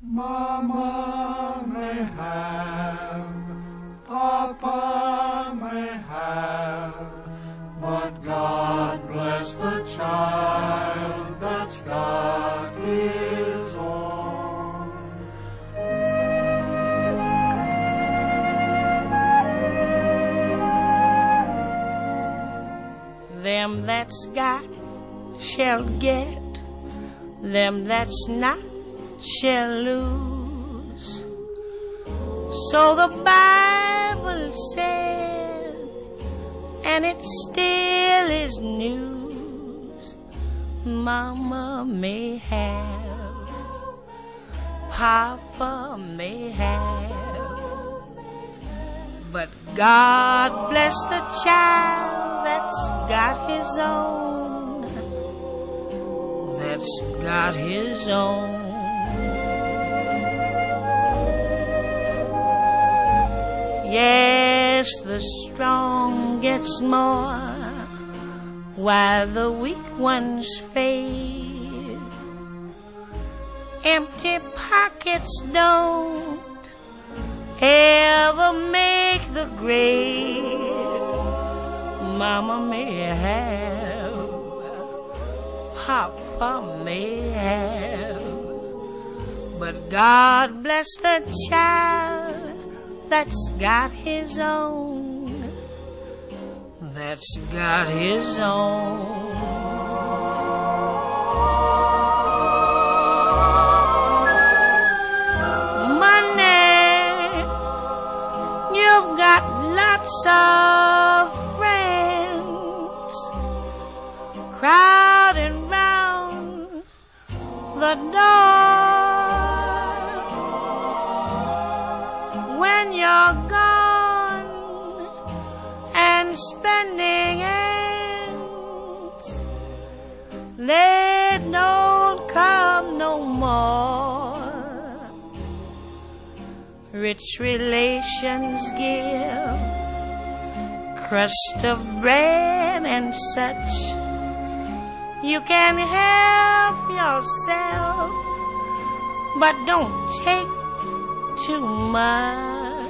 Mama may have, Papa may have, but God bless the child that's got his own. Them that's got shall get, them that's not shall lose. So the Bible said, and it still is news. Mama may have, Papa may have, but God bless the child that's got his own, that's got his own. Yes, the strong gets more while the weak ones fade. Empty pockets don't ever make the grade. Mama may have, Papa may have, but God bless the child that's got his own, that's got his own. Money, you've got lots of friends crowding round the door. When you're gone and spending ends, they don't come no more. Rich relations give crust of bread and such. You can help yourself, but don't take too much.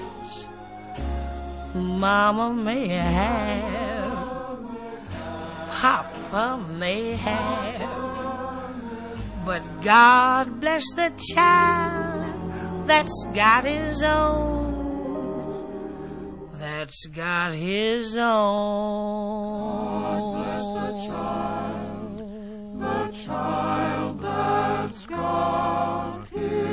Mama may have, Papa may have, but God bless the child that's got his own, that's got his own. God bless the child that's got his own.